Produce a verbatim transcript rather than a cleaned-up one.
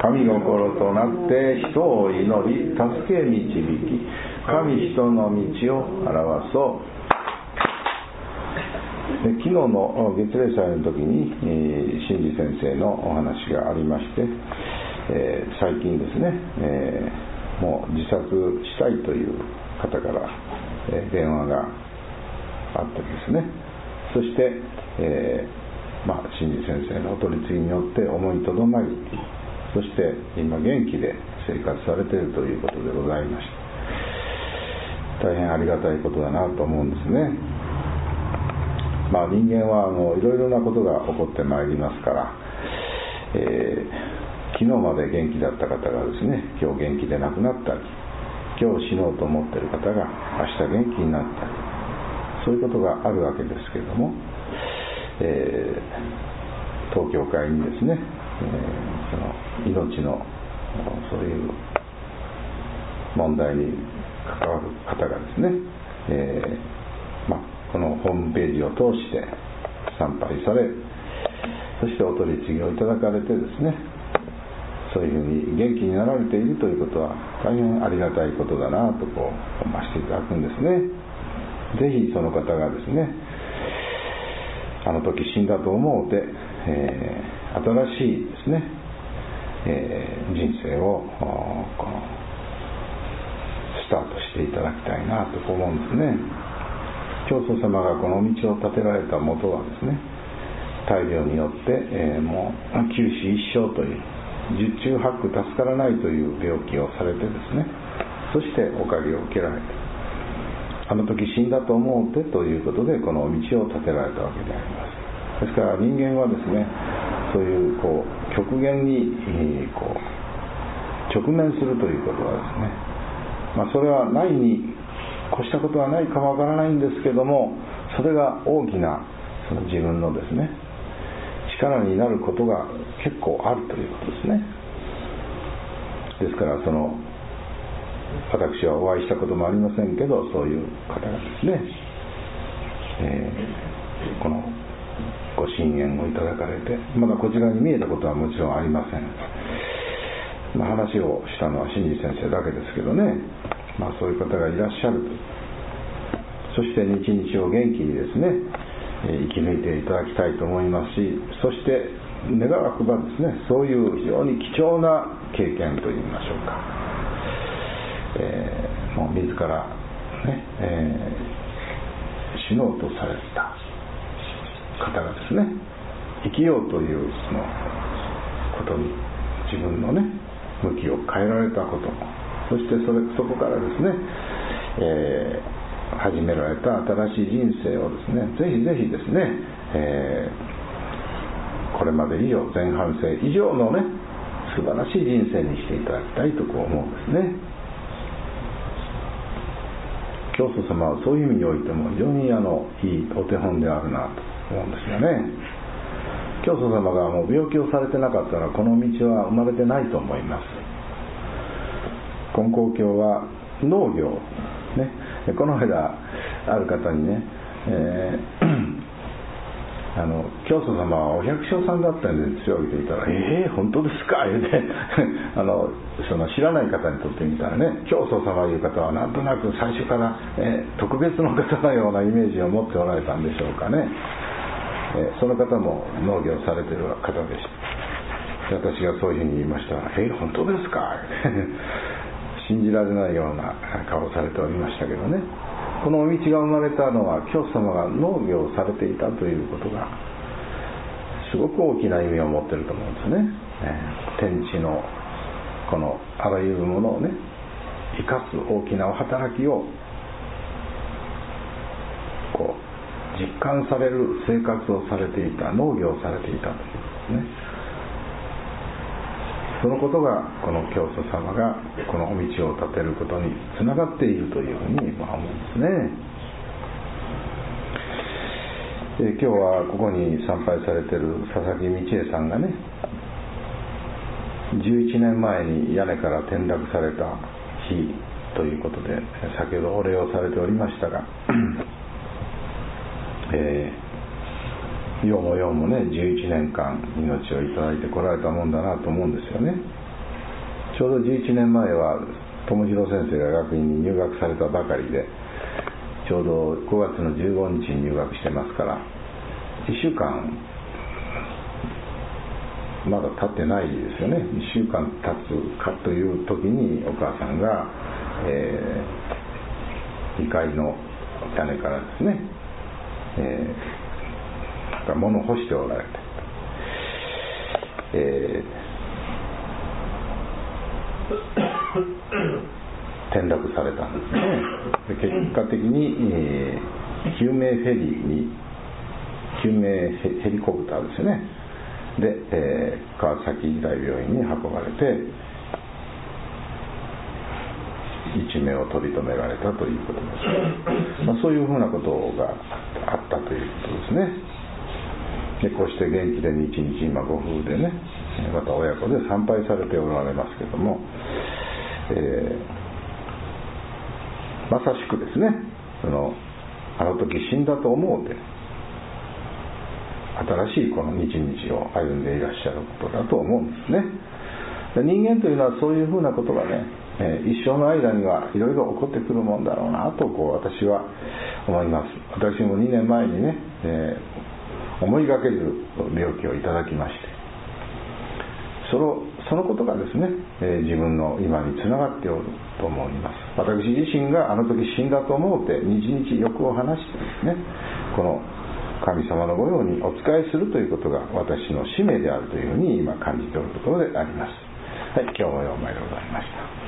神心となって人を祈り助け導き神人の道を表そう。で昨日の月例祭の時に、えー、新次先生のお話がありまして、えー、最近ですね、えー、もう自殺したいという方から、えー、電話があってですね、そして、えーまあ、新次先生のお取り次ぎによって思いとどまり、そして今元気で生活されているということでございまして、大変ありがたいことだなと思うんですね。まあ、人間はあのいろいろなことが起こってまいりますから、えー、昨日まで元気だった方がですね、今日元気でなくなったり、今日死のうと思っている方が明日元気になったり、そういうことがあるわけですけれども、えー、東教会にですね、えー、その命のそういう問題に関わる方がですね、えーまあ、このホームページを通して参拝され、そしてお取り次ぎをいただかれてですね、そういうふうに元気になられているということは大変ありがたいことだなとこう思わせていただくんですね。ぜひその方がですね、あの時死んだと思うて、えー、新しいですね、えー、人生をこのスタートしていただきたいなと思うんですね。教祖様がこの道を立てられた元はですね、大病によって、えー、もう九死一生という十中八九助からないという病気をされてですね、そしておかげを受けられて、あの時死んだと思うてということでこの道を立てられたわけであります。ですから人間はですね、そういうこう極限にこう直面するということはですね、まあ、それはないに越したことはないかもわからないんですけども、それが大きなその自分のですね力になることが結構あるということですね。ですからその私はお会いしたこともありませんけど、そういう方がですね、えー、このご神言をいただかれて、まだこちらに見えたことはもちろんありません。まあ、話をしたのは新次先生だけですけどね、まあ、そういう方がいらっしゃると。そして日々を元気にですね、生き抜いていただきたいと思いますし、そして願わくばですね、そういう非常に貴重な経験といいましょうか、えー、もう自らね、えー、死のうとされた方がですね、生きようというそのことに自分のね向きを変えられたこと、そしてそれそこからですね、えー、始められた新しい人生をですね、ぜひぜひですね、えー、これまで以上、前半生以上のね素晴らしい人生にしていただきたいとこう思うんですね。教祖様はそういう意味においても非常にあのいいお手本であるなと思うんですよね。教祖様がもう病気をされてなかったらこの道は生まれてないと思います。金光教は農業ね、この間ある方にね、えー、あの教祖様はお百姓さんだったんですよって言ったら、えー、本当ですか言うてあのその知らない方にとってみたらね、教祖様いう方はなんとなく最初から、えー、特別の方のようなイメージを持っておられたんでしょうかね。えー、その方も農業されている方でした。私がそういうふうに言いましたら、えー、本当ですか信じられないような顔をされておりましたけどね。この道が生まれたのは教祖様が農業をされていたということがすごく大きな意味を持っていると思うんですね。えー、天地のこのあらゆるものをね生かす大きなお働きをこう実感される生活をされていた、農業をされていたということですね。そのことがこの教祖様がこのお道を立てることにつながっているというふうに思うんですね。で今日はここに参拝されている佐々木道恵さんがね、じゅういちねんまえに屋根から転落された日ということで先ほどお礼をされておりましたが、えーようもようもねじゅういちねんかん命をいただいてこられたもんだなと思うんですよね。 ちょうどじゅういちねんまえは友次郎先生が学院に入学されたばかりで、ちょうどごがつのじゅうごにちに入学してますから、いっしゅうかんまだ経ってないですよね。いっしゅうかん経つかという時にお母さんが、えー、にかいの屋根からですね、えー、なんか物を干しておられて、えー、転落されたんですね。で結果的に、えー、救命フェリーに救命ヘリコプターですよね。で、えー、川崎医大病院に運ばれて一命を取り留められたということです、まあ、そういうふうなことがあったということですね。でこうして元気で日々今ご夫婦でね、また親子で参拝されておられますけども、えー、まさしくですね、そのあの時死んだと思うて新しいこの日々を歩んでいらっしゃることだと思うんですね。人間というのはそういうふうなことがね、えー、一生の間にはいろいろ起こってくるもんだろうなとこう私は思います。私もにねんまえにね、えー、思いがけず病気をいただきまして、その、そのことがですね、えー、自分の今につながっておると思います。私自身があの時死んだと思うて日々欲を話してですね、この神様の御用にお仕えするということが私の使命であるというふうに今感じておるところであります。はい、今日もようまいでございました。